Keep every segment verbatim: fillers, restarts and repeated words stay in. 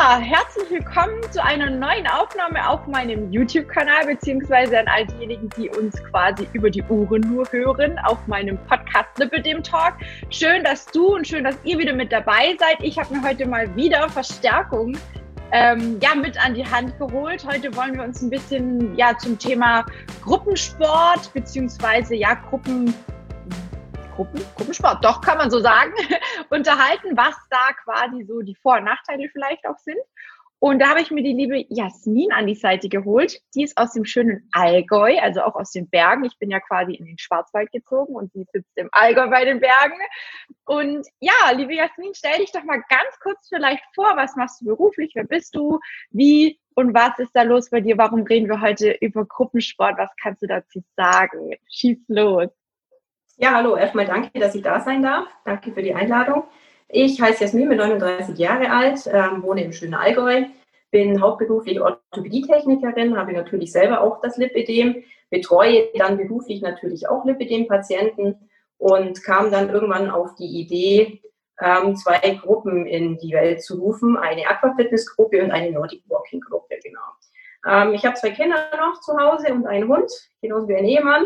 Ja, herzlich willkommen zu einer neuen Aufnahme auf meinem YouTube-Kanal, beziehungsweise an all diejenigen, die uns quasi über die Ohren nur hören, auf meinem Podcast Lipidem Talk. Schön, dass du und schön, dass ihr wieder mit dabei seid. Ich habe mir heute mal wieder Verstärkung ähm, ja, mit an die Hand geholt. Heute wollen wir uns ein bisschen ja, zum Thema Gruppensport, beziehungsweise ja, Gruppen... Gruppen, Gruppensport, doch, kann man so sagen, unterhalten, was da quasi so die Vor- und Nachteile vielleicht auch sind. Und da habe ich mir die liebe Jasmin an die Seite geholt. Die ist aus dem schönen Allgäu, also auch aus den Bergen. Ich bin ja quasi in den Schwarzwald gezogen und sie sitzt im Allgäu bei den Bergen. Und ja, liebe Jasmin, stell dich doch mal ganz kurz vielleicht vor, was machst du beruflich, wer bist du, wie und was ist da los bei dir? Warum reden wir heute über Gruppensport? Was kannst du dazu sagen? Schieß los. Ja, hallo, erstmal danke, dass ich da sein darf. Danke für die Einladung. Ich heiße Jasmin, bin neununddreißig Jahre alt, ähm, wohne im schönen Allgäu, bin hauptberuflich Orthopädietechnikerin, habe natürlich selber auch das Lipödem, betreue dann beruflich natürlich auch Lipödem-Patienten und kam dann irgendwann auf die Idee, ähm, zwei Gruppen in die Welt zu rufen, eine Aquafitness-Gruppe und eine Nordic Walking-Gruppe, genau. Ähm, ich habe zwei Kinder noch zu Hause und einen Hund, genauso wie ein Ehemann.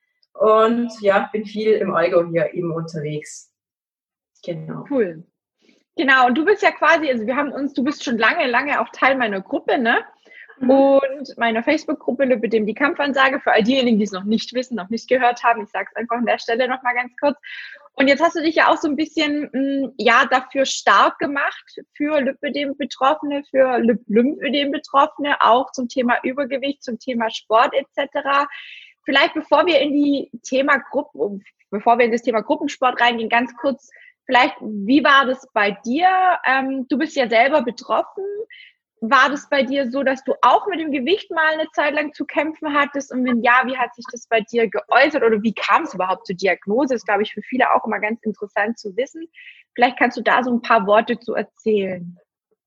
Und ja, bin viel im Allgäu hier eben unterwegs. Genau. Cool. Genau, und du bist ja quasi, also wir haben uns, du bist schon lange, lange auch Teil meiner Gruppe, ne? Mhm. Und meiner Facebook-Gruppe Lipödem die Kampfansage, für all diejenigen, die es noch nicht wissen, noch nicht gehört haben, ich sage es einfach an der Stelle nochmal ganz kurz. Und jetzt hast du dich ja auch so ein bisschen, mh, ja, dafür stark gemacht, für Lipödem-Betroffene, für Lymphödem-Betroffene, auch zum Thema Übergewicht, zum Thema Sport et cetera. Vielleicht bevor wir in die Thema Gruppen, bevor wir in das Thema Gruppensport reingehen, ganz kurz, vielleicht, wie war das bei dir? Ähm, du bist ja selber betroffen. War das bei dir so, dass du auch mit dem Gewicht mal eine Zeit lang zu kämpfen hattest? Und wenn ja, wie hat sich das bei dir geäußert oder wie kam es überhaupt zur Diagnose? Das ist, glaube ich, für viele auch immer ganz interessant zu wissen. Vielleicht kannst du da so ein paar Worte zu erzählen.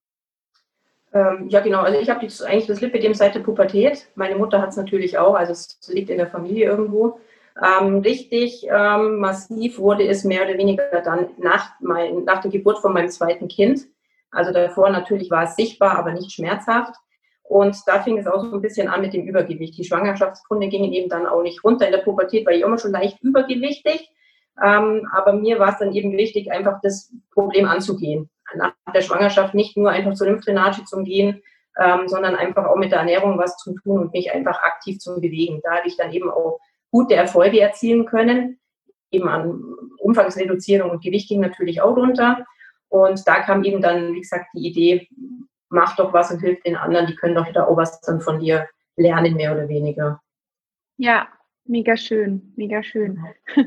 Ähm, ja, genau. Also ich habe eigentlich das Lipödem seit der Pubertät. Meine Mutter hat es natürlich auch, also es liegt in der Familie irgendwo. Ähm, richtig ähm, massiv wurde es mehr oder weniger dann nach, mein, nach der Geburt von meinem zweiten Kind. Also davor natürlich war es sichtbar, aber nicht schmerzhaft. Und da fing es auch so ein bisschen an mit dem Übergewicht. Die Schwangerschaftsfunde gingen eben dann auch nicht runter. In der Pubertät war ich immer schon leicht übergewichtig. Ähm, aber mir war es dann eben wichtig, einfach das Problem anzugehen. Nach der Schwangerschaft nicht nur einfach zur Lymphdrainage zu gehen, ähm, sondern einfach auch mit der Ernährung was zu tun und mich einfach aktiv zu bewegen. Da habe ich dann eben auch gute Erfolge erzielen können. Eben an Umfangsreduzierung und Gewicht ging natürlich auch runter. Und da kam eben dann, wie gesagt, die Idee, mach doch was und hilf den anderen, die können doch da auch was dann von dir lernen, mehr oder weniger. Ja, mega schön, mega schön.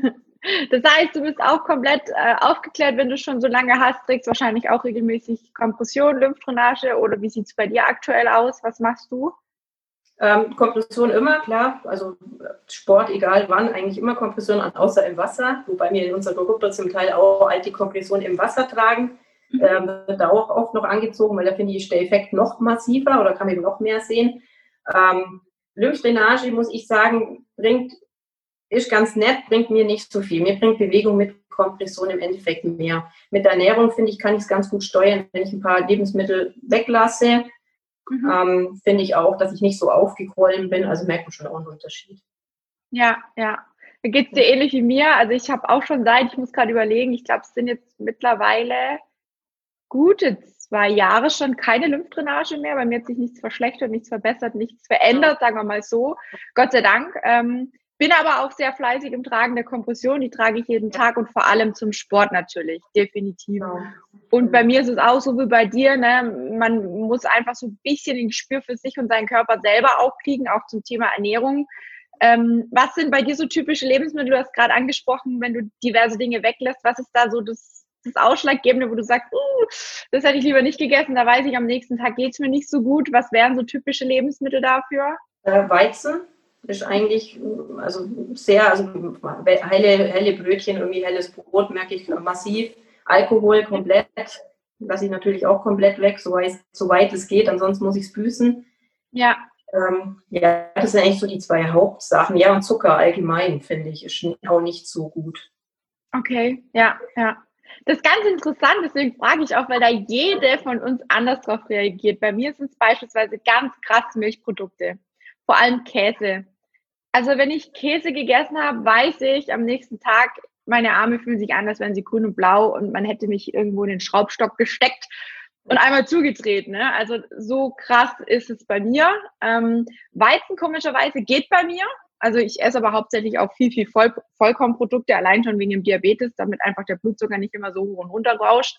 Das heißt, du bist auch komplett äh, aufgeklärt, wenn du schon so lange hast, trägst wahrscheinlich auch regelmäßig Kompression, Lymphdrainage oder wie sieht es bei dir aktuell aus? Was machst du? Ähm, Kompression immer, klar, also Sport, egal wann, eigentlich immer Kompression, außer im Wasser, wobei wir in unserer Gruppe zum Teil auch alte Kompression im Wasser tragen. Mhm. Ähm, wird da auch oft noch angezogen, weil da finde ich, ist der Effekt noch massiver oder kann man eben noch mehr sehen. Ähm, Lymphdrainage, muss ich sagen, bringt, ist ganz nett, bringt mir nicht so viel. Mir bringt Bewegung mit Kompression im Endeffekt mehr. Mit der Ernährung, finde ich, kann ich es ganz gut steuern, wenn ich ein paar Lebensmittel weglasse. Mhm. Ähm, finde ich auch, dass ich nicht so aufgequollen bin, also merkt man schon auch einen Unterschied. Ja, ja. Da geht es dir ähnlich wie mir. Also ich habe auch schon seit, ich muss gerade überlegen, ich glaube, es sind jetzt mittlerweile gute zwei Jahre schon keine Lymphdrainage mehr. Bei mir hat sich nichts verschlechtert, nichts verbessert, nichts verändert, sagen wir mal so. Gott sei Dank. Ähm, bin aber auch sehr fleißig im Tragen der Kompression. Die trage ich jeden Tag und vor allem zum Sport natürlich, definitiv. Und bei mir ist es auch so wie bei dir, ne? Man muss einfach so ein bisschen ein Gespür für sich und seinen Körper selber auch kriegen, auch zum Thema Ernährung. Ähm, was sind bei dir so typische Lebensmittel? Du hast gerade angesprochen, wenn du diverse Dinge weglässt. Was ist da so das, das Ausschlaggebende, wo du sagst, uh, das hätte ich lieber nicht gegessen, da weiß ich, am nächsten Tag geht es mir nicht so gut. Was wären so typische Lebensmittel dafür? Äh, Weizen ist eigentlich also sehr, also helle, helle Brötchen, irgendwie helles Brot merke ich massiv. Alkohol komplett, lasse ich natürlich auch komplett weg, soweit, soweit es geht, ansonsten muss ich es büßen. Ja. Ähm, ja, das sind eigentlich so die zwei Hauptsachen. Ja, und Zucker allgemein, finde ich, ist auch nicht so gut. Okay, ja, ja. Das ist ganz interessant, deswegen frage ich auch, weil da jede von uns anders drauf reagiert. Bei mir sind es beispielsweise ganz krass Milchprodukte, vor allem Käse. Also wenn ich Käse gegessen habe, weiß ich am nächsten Tag, meine Arme fühlen sich an, als wären sie grün und blau und man hätte mich irgendwo in den Schraubstock gesteckt und einmal zugedreht. Ne? Also so krass ist es bei mir. Ähm, Weizen komischerweise geht bei mir. Also ich esse aber hauptsächlich auch viel, viel Voll Vollkornprodukte, allein schon wegen dem Diabetes, damit einfach der Blutzucker nicht immer so hoch und runter rauscht.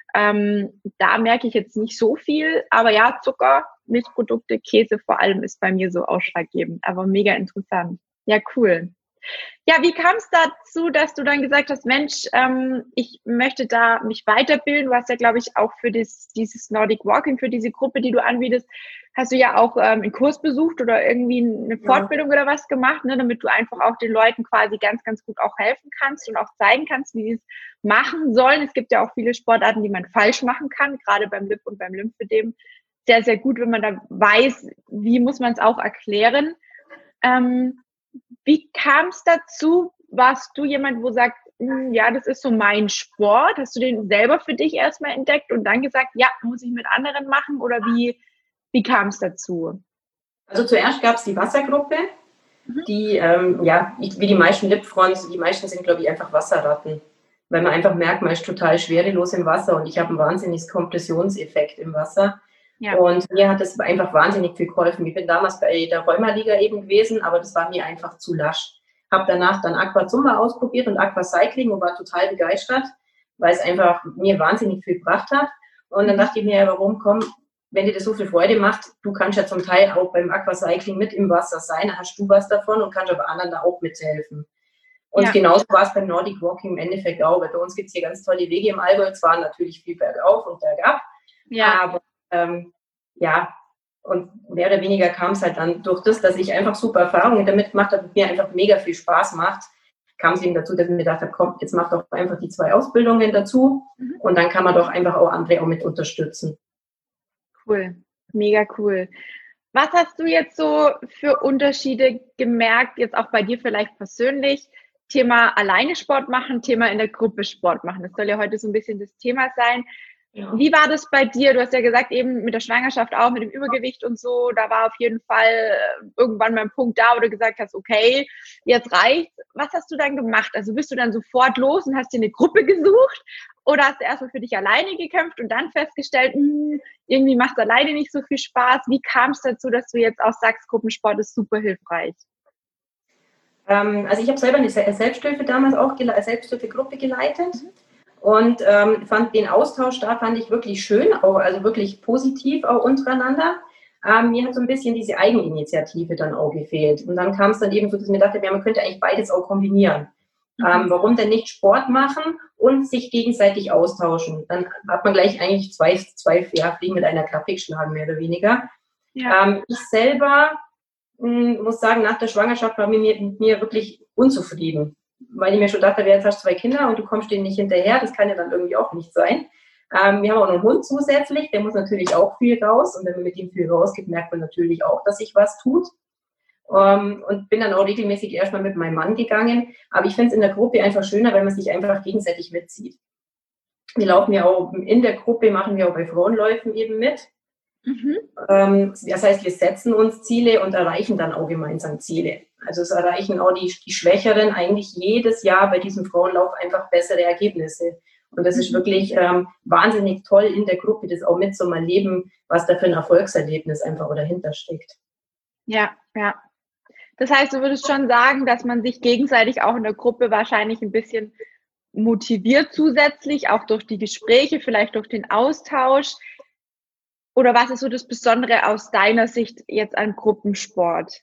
Ähm, da merke ich jetzt nicht so viel, aber ja, Zucker, Milchprodukte, Käse vor allem ist bei mir so ausschlaggebend, aber mega interessant. Ja, cool. Ja, wie kam es dazu, dass du dann gesagt hast, Mensch, ähm, ich möchte da mich weiterbilden? Du hast ja, glaube ich, auch für das, dieses Nordic Walking, für diese Gruppe, die du anbietest, hast du ja auch ähm, einen Kurs besucht oder irgendwie eine Fortbildung ja. oder was gemacht, ne, damit du einfach auch den Leuten quasi ganz, ganz gut auch helfen kannst und auch zeigen kannst, wie sie es machen sollen. Es gibt ja auch viele Sportarten, die man falsch machen kann, gerade beim Lip- und beim Lymphödem. Sehr, sehr gut, wenn man da weiß, wie muss man es auch erklären. Ähm, Wie kam es dazu? Warst du jemand, wo sagt, ja, das ist so mein Sport? Hast du den selber für dich erstmal entdeckt und dann gesagt, ja, muss ich mit anderen machen? Oder wie, wie kam es dazu? Also zuerst gab es die Wassergruppe, mhm. die, ähm, ja, wie die meisten Lipfronts, die meisten sind, glaube ich, einfach Wasserratten. Weil man einfach merkt, man ist total schwerelos im Wasser und ich habe einen wahnsinnigen Kompressionseffekt im Wasser. Ja. Und mir hat das einfach wahnsinnig viel geholfen. Ich bin damals bei der Rheuma-Liga eben gewesen, aber das war mir einfach zu lasch. Habe danach dann Aquazumba ausprobiert und Aquacycling und war total begeistert, weil es einfach mir wahnsinnig viel gebracht hat. Und dann dachte ich mir, warum, komm, wenn dir das so viel Freude macht, du kannst ja zum Teil auch beim Aquacycling mit im Wasser sein, dann hast du was davon und kannst aber anderen da auch mithelfen. Und ja. genauso war es beim Nordic Walking im Endeffekt auch, weil bei uns gibt es hier ganz tolle Wege im Allgäu, zwar natürlich viel bergauf und bergab, ja. aber Ähm, ja, und mehr oder weniger kam es halt dann durch das, dass ich einfach super Erfahrungen damit gemacht habe und mir einfach mega viel Spaß macht, kam es eben dazu, dass ich mir gedacht habe, komm, jetzt mach doch einfach die zwei Ausbildungen dazu mhm. und dann kann man doch einfach auch andere auch mit unterstützen. Cool, mega cool. Was hast du jetzt so für Unterschiede gemerkt, jetzt auch bei dir vielleicht persönlich? Thema alleine Sport machen, Thema in der Gruppe Sport machen. Das soll ja heute so ein bisschen das Thema sein. Ja. Wie war das bei dir? Du hast ja gesagt, eben mit der Schwangerschaft auch, mit dem Übergewicht und so, da war auf jeden Fall irgendwann mal ein Punkt da, wo du gesagt hast, okay, jetzt reicht's. Was hast du dann gemacht? Also bist du dann sofort los und hast dir eine Gruppe gesucht oder hast du erstmal für dich alleine gekämpft und dann festgestellt, mh, irgendwie macht es alleine nicht so viel Spaß? Wie kam es dazu, dass du jetzt auch sagst, Gruppensport ist super hilfreich? Ähm, also ich habe selber eine Selbsthilfe damals auch, eine Selbsthilfegruppe geleitet. Mhm. Und ähm, fand den Austausch da fand ich wirklich schön, auch, also wirklich positiv auch untereinander. Ähm, mir hat so ein bisschen diese Eigeninitiative dann auch gefehlt. Und dann kam es dann eben so, dass ich mir dachte, ja, man könnte eigentlich beides auch kombinieren. Mhm. Ähm, warum denn nicht Sport machen und sich gegenseitig austauschen? Dann hat man gleich eigentlich zwei, zwei ja, Fliegen mit einer Klappe geschlagen, mehr oder weniger. Ja. Ähm, ich selber mh, muss sagen, nach der Schwangerschaft war mir mit mir wirklich unzufrieden. Weil ich mir schon dachte, jetzt hast du zwei Kinder und du kommst denen nicht hinterher, das kann ja dann irgendwie auch nicht sein. Ähm, wir haben auch noch einen Hund zusätzlich, der muss natürlich auch viel raus und wenn man mit ihm viel rausgeht, merkt man natürlich auch, dass sich was tut. Ähm, und bin dann auch regelmäßig erstmal mit meinem Mann gegangen, aber ich finde es in der Gruppe einfach schöner, wenn man sich einfach gegenseitig mitzieht. Wir laufen ja auch in der Gruppe, machen wir auch bei Frauenläufen eben mit. Mhm. Ähm, das heißt, wir setzen uns Ziele und erreichen dann auch gemeinsam Ziele. Also es erreichen auch die, die Schwächeren eigentlich jedes Jahr bei diesem Frauenlauf einfach bessere Ergebnisse. Und das ist wirklich ähm, wahnsinnig toll in der Gruppe, das auch mit so mal erleben, was da für ein Erfolgserlebnis einfach dahinter steckt. Ja, ja. Das heißt, du würdest schon sagen, dass man sich gegenseitig auch in der Gruppe wahrscheinlich ein bisschen motiviert zusätzlich, auch durch die Gespräche, vielleicht durch den Austausch. Oder was ist so das Besondere aus deiner Sicht jetzt an Gruppensport?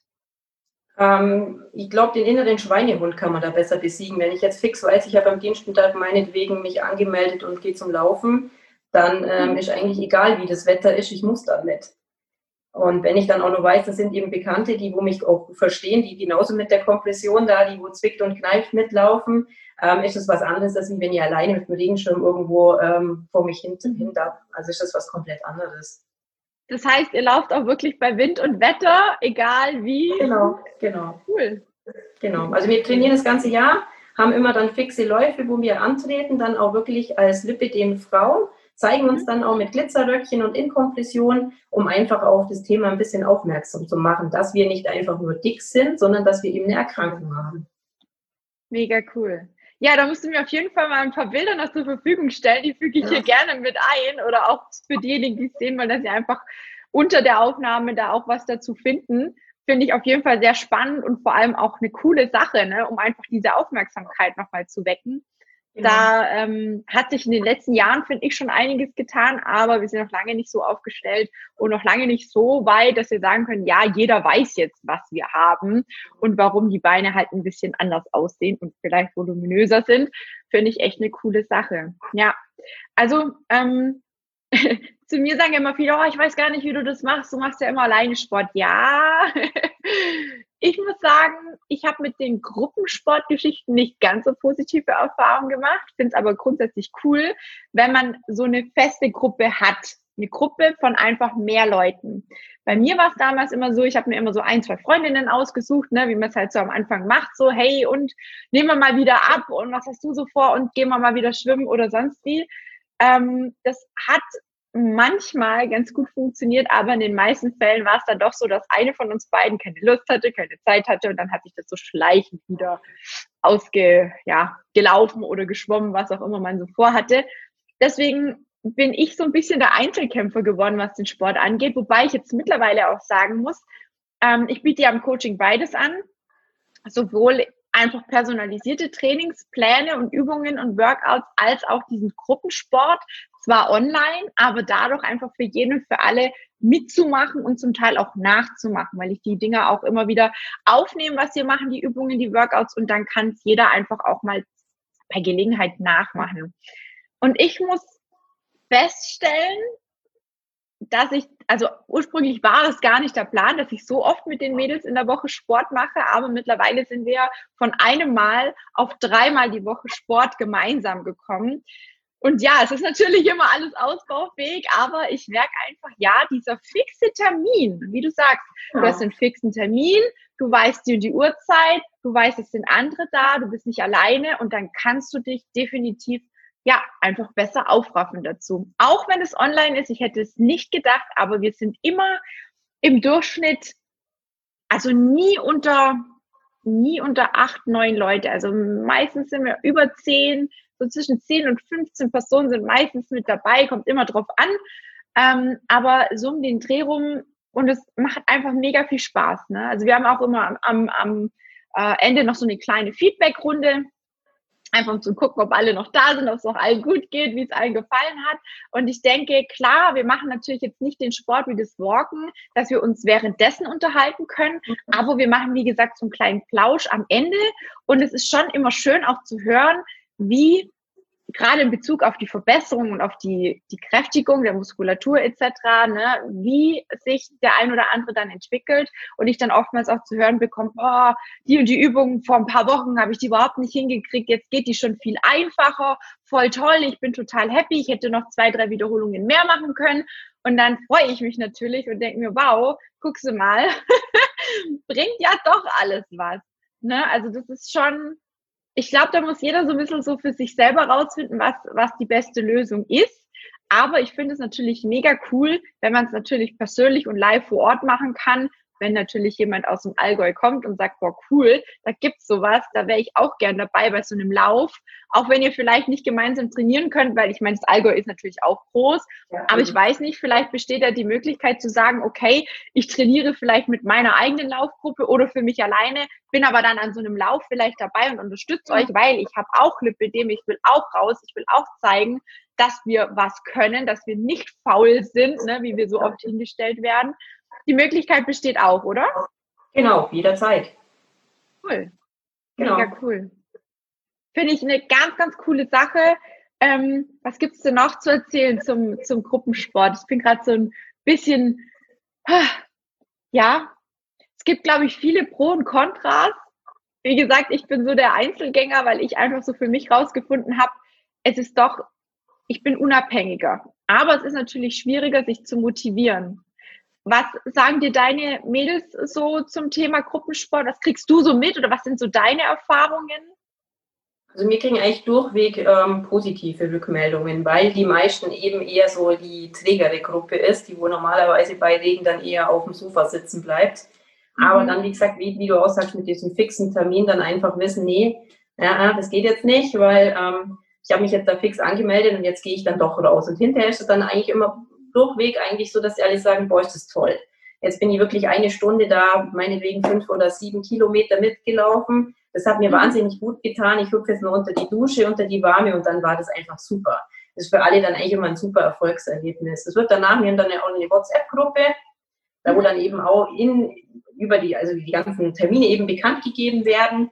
Ähm, ich glaube, den inneren Schweinehund kann man da besser besiegen. Wenn ich jetzt fix weiß, ich habe am Dienstag meinetwegen mich angemeldet und gehe zum Laufen, dann ähm, mhm. ist eigentlich egal, wie das Wetter ist, ich muss da mit. Und wenn ich dann auch noch weiß, das sind eben Bekannte, die wo mich auch verstehen, die genauso mit der Kompression da, die wo zwickt und kneift mitlaufen, ähm, ist das was anderes, als wenn ich alleine mit dem Regenschirm irgendwo ähm, vor mich hin, hin darf. Also ist das was komplett anderes. Das heißt, ihr lauft auch wirklich bei Wind und Wetter, egal wie? Genau, genau. Cool. Genau. Also wir trainieren das ganze Jahr, haben immer dann fixe Läufe, wo wir antreten, dann auch wirklich als Lipödem-Frauen, zeigen uns dann auch mit Glitzerröckchen und in Kompression, um einfach auf das Thema ein bisschen aufmerksam zu machen, dass wir nicht einfach nur dick sind, sondern dass wir eben eine Erkrankung haben. Mega cool. Ja, da musst du mir auf jeden Fall mal ein paar Bilder noch zur Verfügung stellen. Die füge ich ja. hier gerne mit ein oder auch für diejenigen, die es sehen wollen, dass sie einfach unter der Aufnahme da auch was dazu finden. Finde ich auf jeden Fall sehr spannend und vor allem auch eine coole Sache, ne, um einfach diese Aufmerksamkeit nochmal zu wecken. Genau. Da ähm, hat sich in den letzten Jahren, finde ich, schon einiges getan, aber wir sind noch lange nicht so aufgestellt und noch lange nicht so weit, dass wir sagen können, ja, jeder weiß jetzt, was wir haben und warum die Beine halt ein bisschen anders aussehen und vielleicht voluminöser sind, finde ich echt eine coole Sache. Ja, also ähm, zu mir sagen immer viele, oh, ich weiß gar nicht, wie du das machst, du machst ja immer alleine Sport. Ja, ich muss sagen, ich habe mit den Gruppensportgeschichten nicht ganz so positive Erfahrungen gemacht, finde es aber grundsätzlich cool, wenn man so eine feste Gruppe hat, eine Gruppe von einfach mehr Leuten. Bei mir war es damals immer so, ich habe mir immer so ein, zwei Freundinnen ausgesucht, ne, wie man es halt so am Anfang macht, so hey und nehmen wir mal wieder ab und was hast du so vor und gehen wir mal wieder schwimmen oder sonst wie. Ähm, das hat manchmal ganz gut funktioniert, aber in den meisten Fällen war es dann doch so, dass eine von uns beiden keine Lust hatte, keine Zeit hatte und dann hat sich das so schleichend wieder ausge, ja, gelaufen oder geschwommen, was auch immer man so vorhatte. Deswegen bin ich so ein bisschen der Einzelkämpfer geworden, was den Sport angeht, wobei ich jetzt mittlerweile auch sagen muss, ähm, ich biete ja im Coaching beides an, sowohl einfach personalisierte Trainingspläne und Übungen und Workouts als auch diesen Gruppensport, zwar online, aber dadurch einfach für jeden und für alle mitzumachen und zum Teil auch nachzumachen, weil ich die Dinge auch immer wieder aufnehme, was wir machen, die Übungen, die Workouts und dann kann es jeder einfach auch mal bei Gelegenheit nachmachen. Und ich muss feststellen, dass ich, also ursprünglich war es gar nicht der Plan, dass ich so oft mit den Mädels in der Woche Sport mache, aber mittlerweile sind wir von einem Mal auf dreimal die Woche Sport gemeinsam gekommen. Und ja, es ist natürlich immer alles ausbaufähig, aber ich merke einfach, ja, dieser fixe Termin, wie du sagst, ja. Du hast einen fixen Termin, du weißt die und die Uhrzeit, du weißt, es sind andere da, du bist nicht alleine und dann kannst du dich definitiv ja, einfach besser aufraffen dazu. Auch wenn es online ist, ich hätte es nicht gedacht, aber wir sind immer im Durchschnitt, also nie unter, nie unter acht, neun Leute. Also meistens sind wir über zehn, so zwischen zehn und fünfzehn Personen sind meistens mit dabei, kommt immer drauf an. Ähm, aber so um den Dreh rum und es macht einfach mega viel Spaß. Ne? Also wir haben auch immer am, am, am äh, Ende noch so eine kleine Feedback-Runde. Einfach um zu gucken, ob alle noch da sind, ob es noch allen gut geht, wie es allen gefallen hat. Und ich denke, klar, wir machen natürlich jetzt nicht den Sport wie das Walken, dass wir uns währenddessen unterhalten können. Aber wir machen, wie gesagt, so einen kleinen Plausch am Ende. Und es ist schon immer schön auch zu hören, wie gerade in Bezug auf die Verbesserung und auf die, die Kräftigung der Muskulatur et cetera, ne, wie sich der ein oder andere dann entwickelt und ich dann oftmals auch zu hören bekomme, oh, die und die Übungen vor ein paar Wochen habe ich die überhaupt nicht hingekriegt, jetzt geht die schon viel einfacher, voll toll, ich bin total happy, ich hätte noch zwei, drei Wiederholungen mehr machen können und dann freue ich mich natürlich und denke mir, wow, guckst du mal, bringt ja doch alles was. Ne? Also das ist schon... Ich glaube, da muss jeder so ein bisschen so für sich selber rausfinden, was, was die beste Lösung ist. Aber ich finde es natürlich mega cool, wenn man es natürlich persönlich und live vor Ort machen kann. Wenn natürlich jemand aus dem Allgäu kommt und sagt, boah, cool, da gibt's sowas, da wäre ich auch gern dabei bei so einem Lauf. Auch wenn ihr vielleicht nicht gemeinsam trainieren könnt, weil ich meine, das Allgäu ist natürlich auch groß. Aber ich weiß nicht, vielleicht besteht da die Möglichkeit zu sagen, okay, ich trainiere vielleicht mit meiner eigenen Laufgruppe oder für mich alleine, bin aber dann an so einem Lauf vielleicht dabei und unterstütze euch, weil ich habe auch Lipödem, ich will auch raus, ich will auch zeigen, dass wir was können, dass wir nicht faul sind, ne, wie wir so oft hingestellt werden. Die Möglichkeit besteht auch, oder? Genau, jederzeit. Cool. Genau. Mega cool. Finde ich eine ganz, ganz coole Sache. Ähm, was gibt's denn noch zu erzählen zum, zum Gruppensport? Ich bin gerade so ein bisschen, ja, es gibt, glaube ich, viele Pro und Kontras. Wie gesagt, ich bin so der Einzelgänger, weil ich einfach so für mich rausgefunden habe, es ist doch, ich bin unabhängiger. Aber es ist natürlich schwieriger, sich zu motivieren. Was sagen dir deine Mädels so zum Thema Gruppensport? Was kriegst du so mit oder was sind so deine Erfahrungen? Also wir kriegen eigentlich durchweg ähm, positive Rückmeldungen, weil die meisten eben eher so die trägere Gruppe ist, die wo normalerweise bei Regen dann eher auf dem Sofa sitzen bleibt. Mhm. Aber dann, wie gesagt, wie, wie du auch sagst, mit diesem fixen Termin dann einfach wissen, nee, ja, das geht jetzt nicht, weil ähm, ich habe mich jetzt da fix angemeldet und jetzt gehe ich dann doch raus. Und hinterher ist es dann eigentlich immer durchweg eigentlich so, dass die alle sagen, boah, ist das toll. Jetzt bin ich wirklich eine Stunde da, meinetwegen fünf oder sieben Kilometer mitgelaufen. Das hat mir mhm. wahnsinnig gut getan. Ich hüpfe jetzt nur unter die Dusche, unter die Warme und dann war das einfach super. Das ist für alle dann eigentlich immer ein super Erfolgserlebnis. Das wird danach, wir haben dann auch eine WhatsApp-Gruppe, da wo dann eben auch in, über die, also die ganzen Termine eben bekannt gegeben werden,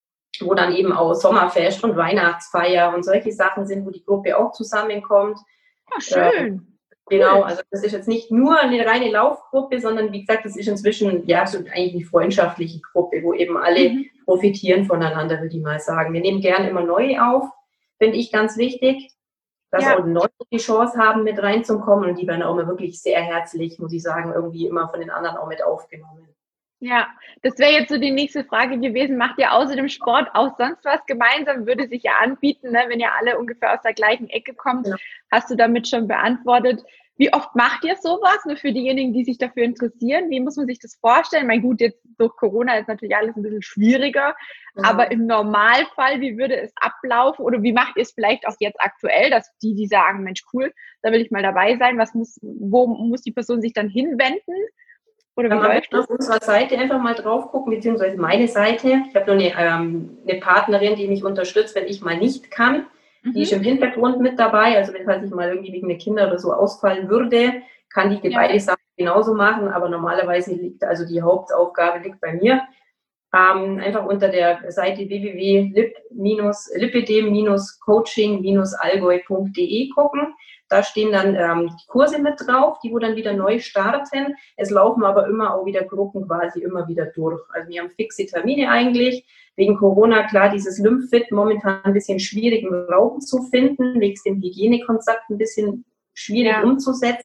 wo dann eben auch Sommerfest und Weihnachtsfeier und solche Sachen sind, wo die Gruppe auch zusammenkommt. Ja, schön. Äh, Genau, also das ist jetzt nicht nur eine reine Laufgruppe, sondern wie gesagt, das ist inzwischen ja so eigentlich eine freundschaftliche Gruppe, wo eben alle mhm. profitieren voneinander, würde ich mal sagen. Wir nehmen gerne immer neue auf, finde ich ganz wichtig, dass ja. auch Leute die Chance haben, mit reinzukommen und die werden auch immer wirklich sehr herzlich, muss ich sagen, irgendwie immer von den anderen auch mit aufgenommen. Ja, das wäre jetzt so die nächste Frage gewesen. Macht ihr außer dem Sport auch sonst was gemeinsam? Würde sich ja anbieten, ne? Wenn ihr alle ungefähr aus der gleichen Ecke kommt. Ja. Hast du damit schon beantwortet. Wie oft macht ihr sowas? Nur für diejenigen, die sich dafür interessieren. Wie muss man sich das vorstellen? Mein gut, jetzt durch Corona ist natürlich alles ein bisschen schwieriger. Ja. Aber im Normalfall, wie würde es ablaufen? Oder wie macht ihr es vielleicht auch jetzt aktuell, dass die, die sagen, Mensch, cool, da will ich mal dabei sein. Was muss, wo muss die Person sich dann hinwenden? Oder wie läuft das? Auf unserer Seite einfach mal drauf gucken, beziehungsweise meine Seite. Ich habe nur eine, ähm, eine Partnerin, die mich unterstützt, wenn ich mal nicht kann. Mhm. Die ist im Hintergrund mit dabei. Also wenn halt ich mal irgendwie wegen der Kinder oder so ausfallen würde, kann die ja. beide Sachen genauso machen. Aber normalerweise liegt, also die Hauptaufgabe liegt bei mir. Ähm, einfach unter der Seite w w w punkt lipidem coaching allgäu punkt d e gucken. Da stehen dann ähm, die Kurse mit drauf, die wo dann wieder neu starten. Es laufen aber immer auch wieder Gruppen quasi immer wieder durch. Also wir haben fixe Termine eigentlich. Wegen Corona, klar, dieses Lymphfit momentan ein bisschen schwierig im Raum zu finden, wegen dem Hygienekonzept ein bisschen schwierig ja. umzusetzen.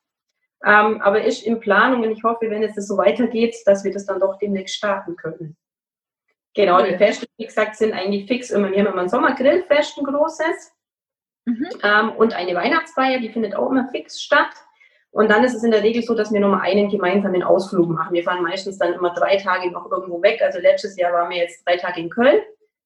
Ähm, aber ist in Planung und ich hoffe, wenn es das so weitergeht, dass wir das dann doch demnächst starten können. Genau, cool. Die Feste, wie gesagt, sind eigentlich fix immer. Wir haben immer ein Sommergrillfest, ein großes. Mhm. Ähm, und eine Weihnachtsfeier, die findet auch immer fix statt. Und dann ist es in der Regel so, dass wir nochmal einen gemeinsamen Ausflug machen. Wir fahren meistens dann immer drei Tage noch irgendwo weg. Also letztes Jahr waren wir jetzt drei Tage in Köln.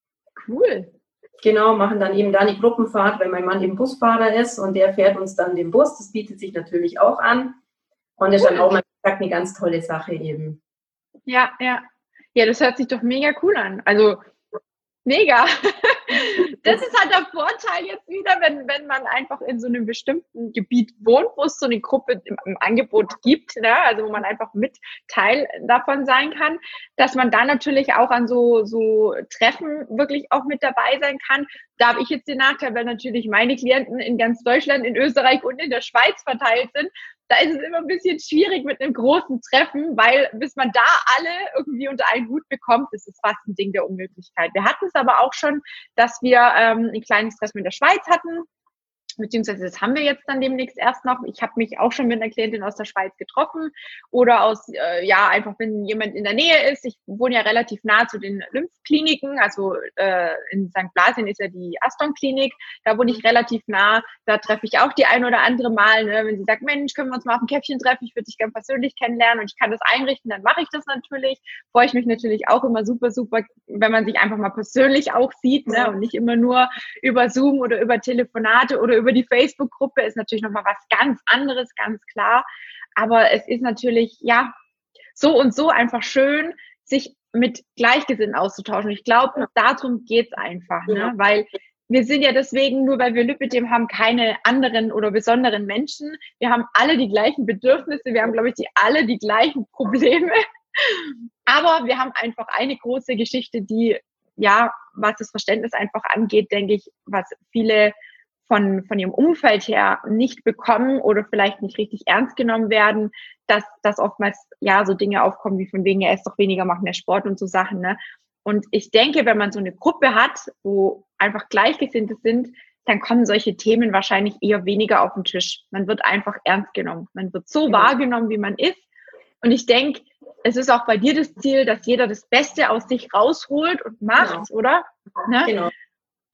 Cool. Genau, machen dann eben da eine Gruppenfahrt, weil mein Mann eben Busfahrer ist und der fährt uns dann den Bus. Das bietet sich natürlich auch an. Und das cool. ist dann auch mal eine ganz tolle Sache eben. Ja, ja. Ja, das hört sich doch mega cool an. Also mega. Das ist halt der Vorteil jetzt wieder, wenn, wenn man einfach in so einem bestimmten Gebiet wohnt, wo es so eine Gruppe im, im Angebot gibt, ne? Also wo man einfach mit Teil davon sein kann, dass man da natürlich auch an so, so Treffen wirklich auch mit dabei sein kann. Da habe ich jetzt den Nachteil, weil natürlich meine Klienten in ganz Deutschland, in Österreich und in der Schweiz verteilt sind. Da ist es immer ein bisschen schwierig mit einem großen Treffen, weil bis man da alle irgendwie unter einen Hut bekommt, das ist fast ein Ding der Unmöglichkeit. Wir hatten es aber auch schon, dass wir ähm, ein kleines Treffen in der Schweiz hatten, beziehungsweise das haben wir jetzt dann demnächst erst noch. Ich habe mich auch schon mit einer Klientin aus der Schweiz getroffen oder aus, äh, ja, einfach wenn jemand in der Nähe ist. Ich wohne ja relativ nah zu den Lymphkliniken, also äh, in Sankt Blasien ist ja die Aston-Klinik, da wohne ich relativ nah, da treffe ich auch die ein oder andere Mal, ne? Wenn sie sagt, Mensch, können wir uns mal auf ein Käffchen treffen, ich würde dich gerne persönlich kennenlernen und ich kann das einrichten, dann mache ich das natürlich. Freue ich mich natürlich auch immer super, super, wenn man sich einfach mal persönlich auch sieht, ne? Und nicht immer nur über Zoom oder über Telefonate oder über über die Facebook-Gruppe ist natürlich nochmal was ganz anderes, ganz klar. Aber es ist natürlich, ja, so und so einfach schön, sich mit Gleichgesinnten auszutauschen. Ich glaube, darum geht's einfach, ne? Weil wir sind ja deswegen, nur weil wir Lipidem haben, keine anderen oder besonderen Menschen. Wir haben alle die gleichen Bedürfnisse, wir haben, glaube ich, die, alle die gleichen Probleme. Aber wir haben einfach eine große Geschichte, die, ja, was das Verständnis einfach angeht, denke ich, was viele von, von ihrem Umfeld her nicht bekommen oder vielleicht nicht richtig ernst genommen werden, dass, dass oftmals, ja, so Dinge aufkommen wie von wegen, er ist doch weniger, macht mehr Sport und so Sachen, ne? Und ich denke, wenn man so eine Gruppe hat, wo einfach Gleichgesinnte sind, dann kommen solche Themen wahrscheinlich eher weniger auf den Tisch. Man wird einfach ernst genommen. Man wird so Genau. wahrgenommen, wie man ist. Und ich denke, es ist auch bei dir das Ziel, dass jeder das Beste aus sich rausholt und macht, Genau. oder? Ne? Genau.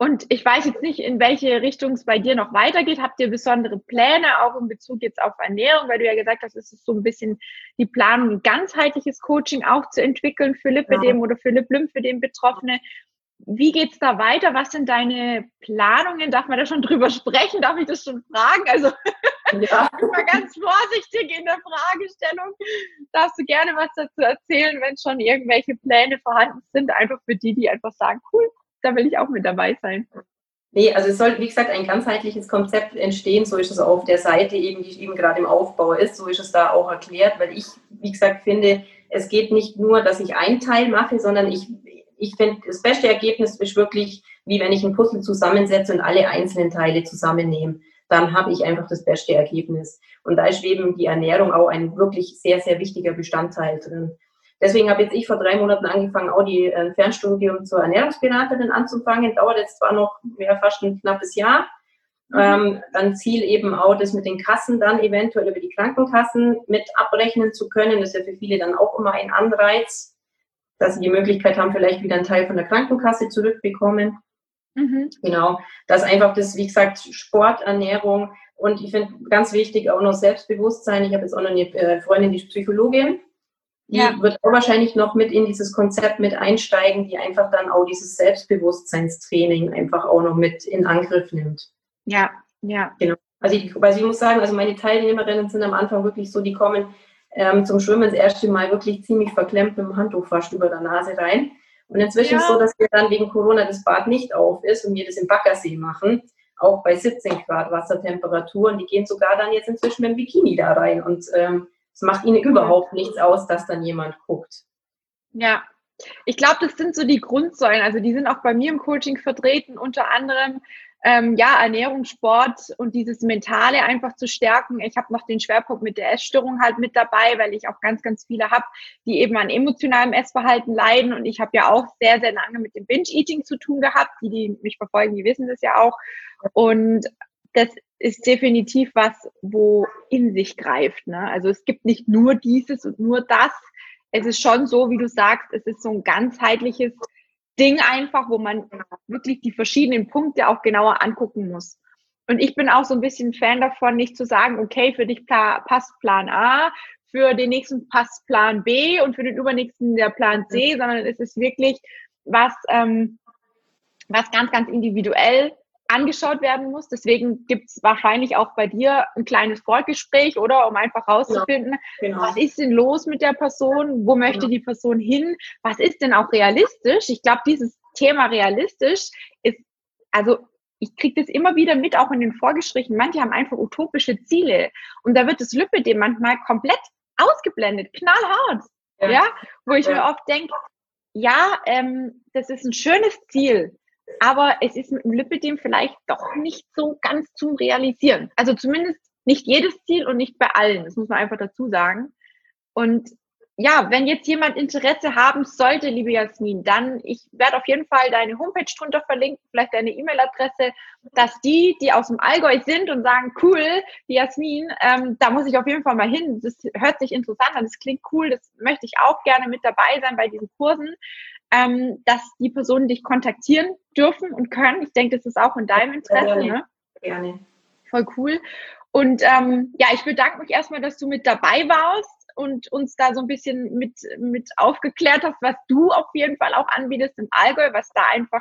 Und ich weiß jetzt nicht, in welche Richtung es bei dir noch weitergeht. Habt ihr besondere Pläne, auch in Bezug jetzt auf Ernährung? Weil du ja gesagt hast, es ist so ein bisschen die Planung, ein ganzheitliches Coaching auch zu entwickeln für Lipödem oder für Lymphödem-Betroffene. Wie geht's da weiter? Was sind deine Planungen? Darf man da schon drüber sprechen? Darf ich das schon fragen? Also ja. Ich bin mal ganz vorsichtig in der Fragestellung. Darfst du gerne was dazu erzählen, wenn schon irgendwelche Pläne vorhanden sind? Einfach für die, die einfach sagen, cool, da will ich auch mit dabei sein. Nee, also es soll, wie gesagt, ein ganzheitliches Konzept entstehen. So ist es auf der Seite eben, die eben gerade im Aufbau ist. So ist es da auch erklärt, weil ich, wie gesagt, finde, es geht nicht nur, dass ich einen Teil mache, sondern ich, ich finde, das beste Ergebnis ist wirklich, wie wenn ich ein Puzzle zusammensetze und alle einzelnen Teile zusammennehme. Dann habe ich einfach das beste Ergebnis. Und da ist eben die Ernährung auch ein wirklich sehr, sehr wichtiger Bestandteil drin. Deswegen habe jetzt ich vor drei Monaten angefangen, auch die äh, Fernstudium zur Ernährungsberaterin anzufangen. Dauert jetzt zwar noch ja, fast ein knappes Jahr. Mhm. Ähm, dann Ziel eben auch, das mit den Kassen dann eventuell über die Krankenkassen mit abrechnen zu können. Das ist ja für viele dann auch immer ein Anreiz, dass sie die Möglichkeit haben, vielleicht wieder einen Teil von der Krankenkasse zurückbekommen. Mhm. Genau, das ist einfach das, wie gesagt, Sport, Ernährung und ich finde ganz wichtig auch noch Selbstbewusstsein. Ich habe jetzt auch noch eine äh, Freundin, die ist Psychologin. Die ja. wird auch wahrscheinlich noch mit in dieses Konzept mit einsteigen, die einfach dann auch dieses Selbstbewusstseinstraining einfach auch noch mit in Angriff nimmt. Ja, ja. Genau. Also ich, also ich muss sagen, also meine Teilnehmerinnen sind am Anfang wirklich so, die kommen ähm, zum Schwimmen das erste Mal wirklich ziemlich verklemmt mit dem Handtuch fast über der Nase rein. Und inzwischen ja. ist es so, dass wir dann wegen Corona das Bad nicht auf ist und wir das im Baggersee machen, auch bei siebzehn Grad Wassertemperatur. Und die gehen sogar dann jetzt inzwischen mit dem Bikini da rein und ähm, es macht ihnen überhaupt nichts aus, dass dann jemand guckt. Ja, ich glaube, das sind so die Grundsäulen. Also die sind auch bei mir im Coaching vertreten, unter anderem ähm, ja Ernährung, Sport und dieses Mentale einfach zu stärken. Ich habe noch den Schwerpunkt mit der Essstörung halt mit dabei, weil ich auch ganz, ganz viele habe, die eben an emotionalem Essverhalten leiden. Und ich habe ja auch sehr, sehr lange mit dem Binge-Eating zu tun gehabt. Die, die mich verfolgen, die wissen das ja auch. Und das ist definitiv was, wo in sich greift. Ne? Also es gibt nicht nur dieses und nur das. Es ist schon so, wie du sagst, es ist so ein ganzheitliches Ding einfach, wo man wirklich die verschiedenen Punkte auch genauer angucken muss. Und ich bin auch so ein bisschen Fan davon, nicht zu sagen, okay, für dich passt Plan A, für den nächsten passt Plan B und für den übernächsten der Plan C, sondern es ist wirklich was, ähm, was ganz, ganz individuell angeschaut werden muss. Deswegen gibt es wahrscheinlich auch bei dir ein kleines Vorgespräch, oder? Um einfach rauszufinden, genau. Genau. Was ist denn los mit der Person? Wo möchte genau. die Person hin? Was ist denn auch realistisch? Ich glaube, dieses Thema realistisch ist, also ich kriege das immer wieder mit, auch in den Vorgesprächen. Manche haben einfach utopische Ziele. Und da wird das Lipödem manchmal komplett ausgeblendet, knallhart. Ja, ja? Wo ich ja. mir oft denke, ja, ähm, das ist ein schönes Ziel, aber es ist mit dem Lipödem vielleicht doch nicht so ganz zum Realisieren. Also zumindest nicht jedes Ziel und nicht bei allen. Das muss man einfach dazu sagen. Und ja, wenn jetzt jemand Interesse haben sollte, liebe Jasmin, dann, ich werde auf jeden Fall deine Homepage drunter verlinken, vielleicht deine E-Mail-Adresse, dass die, die aus dem Allgäu sind und sagen, cool, die Jasmin, ähm, da muss ich auf jeden Fall mal hin. Das hört sich interessant an, das klingt cool, das möchte ich auch gerne mit dabei sein bei diesen Kursen. Ähm, dass die Personen dich kontaktieren dürfen und können. Ich denke, das ist auch in deinem Interesse. Gerne. Ne? Gerne. Voll cool. Und ähm, ja, ich bedanke mich erstmal, dass du mit dabei warst und uns da so ein bisschen mit, mit aufgeklärt hast, was du auf jeden Fall auch anbietest im Allgäu, was da einfach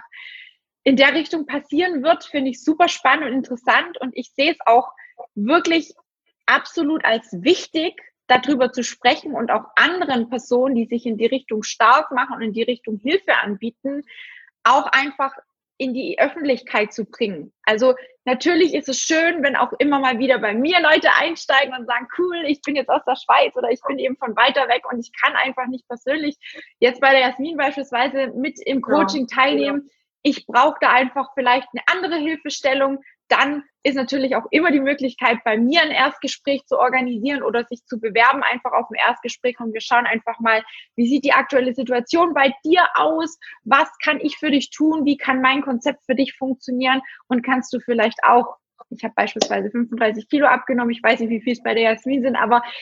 in der Richtung passieren wird, finde ich super spannend und interessant. Und ich sehe es auch wirklich absolut als wichtig, darüber zu sprechen und auch anderen Personen, die sich in die Richtung stark machen und in die Richtung Hilfe anbieten, auch einfach in die Öffentlichkeit zu bringen. Also natürlich ist es schön, wenn auch immer mal wieder bei mir Leute einsteigen und sagen, cool, ich bin jetzt aus der Schweiz oder ich bin eben von weiter weg und ich kann einfach nicht persönlich jetzt bei der Jasmin beispielsweise mit im Coaching teilnehmen. Ich brauche da einfach vielleicht eine andere Hilfestellung. Dann ist natürlich auch immer die Möglichkeit, bei mir ein Erstgespräch zu organisieren oder sich zu bewerben, einfach auf ein Erstgespräch. Und wir schauen einfach mal, wie sieht die aktuelle Situation bei dir aus? Was kann ich für dich tun? Wie kann mein Konzept für dich funktionieren? Und kannst du vielleicht auch, ich habe beispielsweise fünfunddreißig Kilo abgenommen, ich weiß nicht, wie viel es bei der Jasmin sind, aber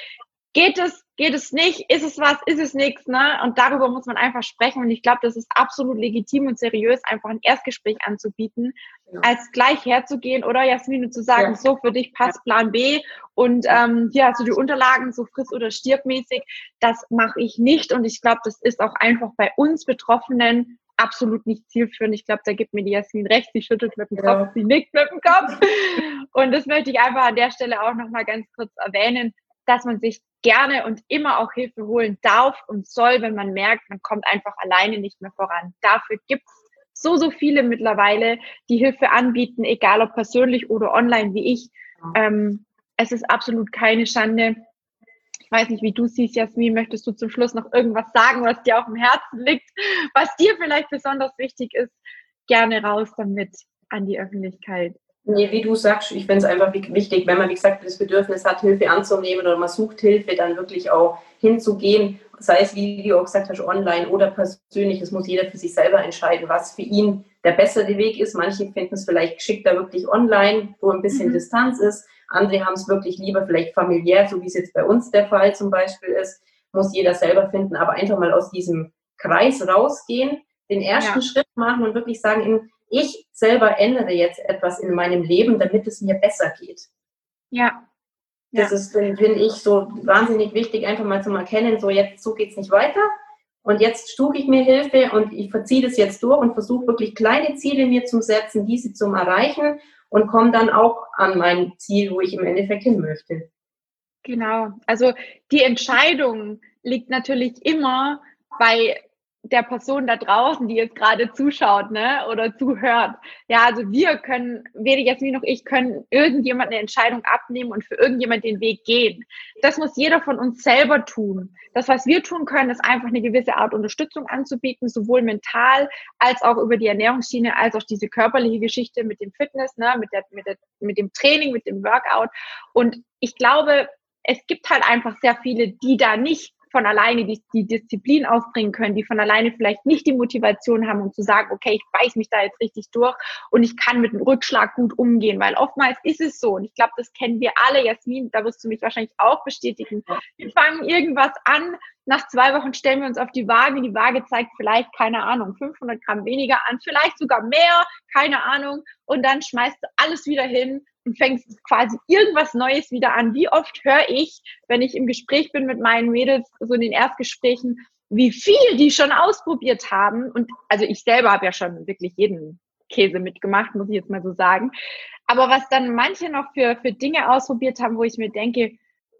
geht es, geht es nicht, ist es was, ist es nichts, ne? Und darüber muss man einfach sprechen. Und ich glaube, das ist absolut legitim und seriös, einfach ein Erstgespräch anzubieten, ja. als gleich herzugehen oder Jasmin zu sagen, ja. so für dich passt Plan B und ähm, hier hast du die Unterlagen, so friss- oder stirbmäßig. Das mache ich nicht. Und ich glaube, das ist auch einfach bei uns Betroffenen absolut nicht zielführend. Ich glaube, da gibt mir die Jasmin recht, sie schüttelt mit dem Kopf, ja. sie nickt mit dem Kopf. Und das möchte ich einfach an der Stelle auch nochmal ganz kurz erwähnen, dass man sich gerne und immer auch Hilfe holen darf und soll, wenn man merkt, man kommt einfach alleine nicht mehr voran. Dafür gibt es so, so viele mittlerweile, die Hilfe anbieten, egal ob persönlich oder online wie ich. Ähm, es ist absolut keine Schande. Ich weiß nicht, wie du siehst, Jasmin, möchtest du zum Schluss noch irgendwas sagen, was dir auf dem Herzen liegt, was dir vielleicht besonders wichtig ist? Gerne raus damit an die Öffentlichkeit. Nee, wie du sagst, ich finde es einfach wichtig, wenn man, wie gesagt, das Bedürfnis hat, Hilfe anzunehmen oder man sucht Hilfe, dann wirklich auch hinzugehen, sei es, wie du auch gesagt hast, online oder persönlich. Das muss jeder für sich selber entscheiden, was für ihn der bessere Weg ist. Manche finden es vielleicht geschickter wirklich online, wo ein bisschen mhm. Distanz ist. Andere haben es wirklich lieber vielleicht familiär, so wie es jetzt bei uns der Fall zum Beispiel ist. Muss jeder selber finden, aber einfach mal aus diesem Kreis rausgehen, den ersten ja. Schritt machen und wirklich sagen, in ich selber ändere jetzt etwas in meinem Leben, damit es mir besser geht. Ja. Das ja. ist, finde ich, so wahnsinnig wichtig, einfach mal zu erkennen, so jetzt, so geht's nicht weiter. Und jetzt suche ich mir Hilfe und ich verziehe das jetzt durch und versuche wirklich kleine Ziele mir zu setzen, diese zu erreichen und komme dann auch an mein Ziel, wo ich im Endeffekt hin möchte. Genau. Also die Entscheidung liegt natürlich immer bei der Person da draußen, die jetzt gerade zuschaut, ne, oder zuhört. Ja, also wir können, weder Jasmin noch ich, können irgendjemand eine Entscheidung abnehmen und für irgendjemand den Weg gehen. Das muss jeder von uns selber tun. Das, was wir tun können, ist einfach eine gewisse Art Unterstützung anzubieten, sowohl mental als auch über die Ernährungsschiene, als auch diese körperliche Geschichte mit dem Fitness, ne, mit der, mit der, mit dem Training, mit dem Workout. Und ich glaube, es gibt halt einfach sehr viele, die da nicht von alleine die, die Disziplin aufbringen können, die von alleine vielleicht nicht die Motivation haben, um zu sagen, okay, ich beiß mich da jetzt richtig durch und ich kann mit dem Rückschlag gut umgehen, weil oftmals ist es so und ich glaube, das kennen wir alle, Jasmin, da wirst du mich wahrscheinlich auch bestätigen. Wir fangen irgendwas an, nach zwei Wochen stellen wir uns auf die Waage, die Waage zeigt vielleicht, keine Ahnung, fünfhundert Gramm weniger an, vielleicht sogar mehr, keine Ahnung, und dann schmeißt du alles wieder hin und fängst quasi irgendwas Neues wieder an. Wie oft höre ich, wenn ich im Gespräch bin mit meinen Mädels, so in den Erstgesprächen, wie viel die schon ausprobiert haben. Und also ich selber habe ja schon wirklich jeden Käse mitgemacht, muss ich jetzt mal so sagen. Aber was dann manche noch für, für Dinge ausprobiert haben, wo ich mir denke,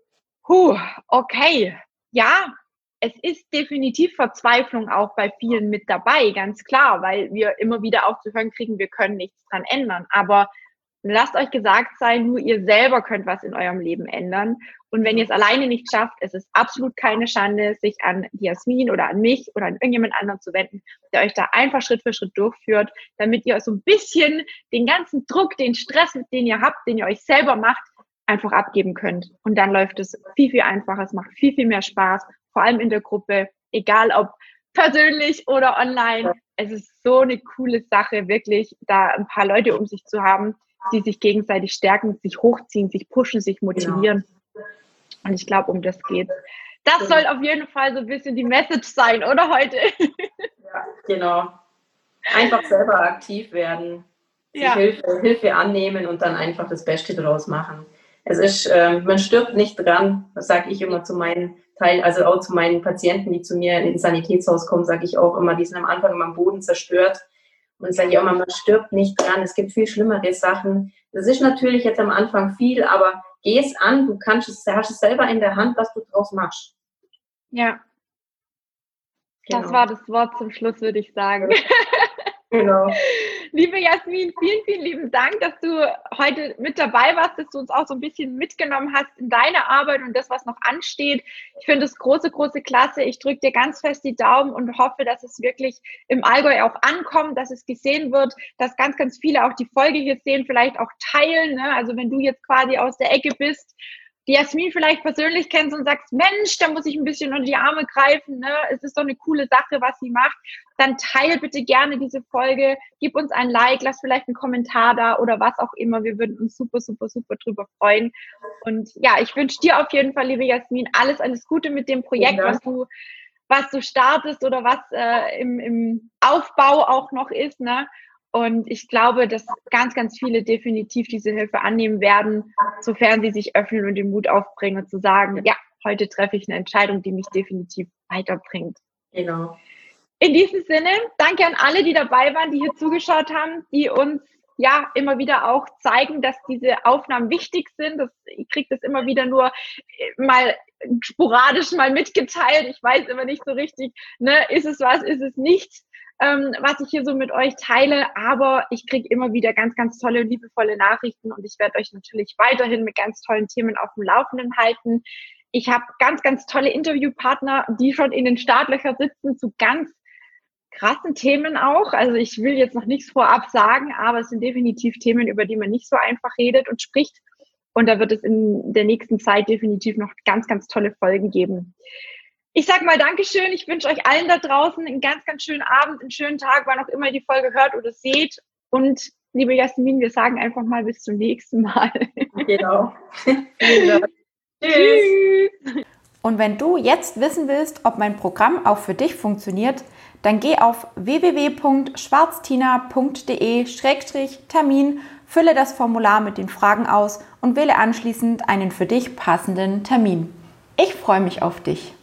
huh, okay, ja, es ist definitiv Verzweiflung auch bei vielen mit dabei, ganz klar, weil wir immer wieder auch zu hören kriegen, wir können nichts dran ändern. Aber lasst euch gesagt sein, nur ihr selber könnt was in eurem Leben ändern. Und wenn ihr es alleine nicht schafft, es ist absolut keine Schande, sich an die Jasmin oder an mich oder an irgendjemand anderen zu wenden, der euch da einfach Schritt für Schritt durchführt, damit ihr so ein bisschen den ganzen Druck, den Stress, den ihr habt, den ihr euch selber macht, einfach abgeben könnt. Und dann läuft es viel, viel einfacher. Es macht viel, viel mehr Spaß, vor allem in der Gruppe, egal ob persönlich oder online. Es ist so eine coole Sache, wirklich da ein paar Leute um sich zu haben, die sich gegenseitig stärken, sich hochziehen, sich pushen, sich motivieren. Genau. Und ich glaube, um das geht's. Das soll auf jeden Fall so ein bisschen die Message sein, oder heute? Ja, genau. Einfach selber aktiv werden, sich ja. Hilfe, Hilfe annehmen und dann einfach das Beste draus machen. Es ist, äh, man stirbt nicht dran, das sage ich immer zu meinen Teilen, also auch zu meinen Patienten, die zu mir ins Sanitätshaus kommen, sage ich auch immer, die sind am Anfang immer am Boden zerstört. Und sage ich auch immer, man stirbt nicht dran, es gibt viel schlimmere Sachen. Das ist natürlich jetzt am Anfang viel, aber geh es an, du kannst es, hast es selber in der Hand, was du draus machst. Ja. Genau. Das war das Wort zum Schluss, würde ich sagen. Genau. Liebe Jasmin, vielen, vielen lieben Dank, dass du heute mit dabei warst, dass du uns auch so ein bisschen mitgenommen hast in deine Arbeit und das, was noch ansteht. Ich finde es große, große Klasse. Ich drücke dir ganz fest die Daumen und hoffe, dass es wirklich im Allgäu auch ankommt, dass es gesehen wird, dass ganz, ganz viele auch die Folge hier sehen, vielleicht auch teilen. Ne? Also wenn du jetzt quasi aus der Ecke bist, die Jasmin vielleicht persönlich kennst und sagst, Mensch, da muss ich ein bisschen unter die Arme greifen, ne? Es ist doch eine coole Sache, was sie macht, dann teile bitte gerne diese Folge, gib uns ein Like, lass vielleicht einen Kommentar da oder was auch immer. Wir würden uns super, super, super drüber freuen. Und ja, ich wünsche dir auf jeden Fall, liebe Jasmin, alles, alles Gute mit dem Projekt, ja, was du, was du startest oder was äh, im, im Aufbau auch noch ist, ne? Und ich glaube, dass ganz, ganz viele definitiv diese Hilfe annehmen werden, sofern sie sich öffnen und den Mut aufbringen und zu sagen, ja, heute treffe ich eine Entscheidung, die mich definitiv weiterbringt. Genau. In diesem Sinne, danke an alle, die dabei waren, die hier zugeschaut haben, die uns ja immer wieder auch zeigen, dass diese Aufnahmen wichtig sind. Das, ich kriege das immer wieder nur mal sporadisch mal mitgeteilt. Ich weiß immer nicht so richtig, ne, ist es was, ist es nichts, ähm, was ich hier so mit euch teile. Aber ich kriege immer wieder ganz, ganz tolle, liebevolle Nachrichten und ich werde euch natürlich weiterhin mit ganz tollen Themen auf dem Laufenden halten. Ich habe ganz, ganz tolle Interviewpartner, die schon in den Startlöchern sitzen zu ganz krassen Themen auch. Also ich will jetzt noch nichts vorab sagen, aber es sind definitiv Themen, über die man nicht so einfach redet und spricht. Und da wird es in der nächsten Zeit definitiv noch ganz, ganz tolle Folgen geben. Ich sage mal Dankeschön. Ich wünsche euch allen da draußen einen ganz, ganz schönen Abend, einen schönen Tag, wann auch immer ihr die Folge hört oder seht. Und liebe Jasmin, wir sagen einfach mal bis zum nächsten Mal. Genau. Tschüss. Und wenn du jetzt wissen willst, ob mein Programm auch für dich funktioniert, dann geh auf w w w punkt schwarztina punkt d e Schrägstrich Termin, fülle das Formular mit den Fragen aus und wähle anschließend einen für dich passenden Termin. Ich freue mich auf dich.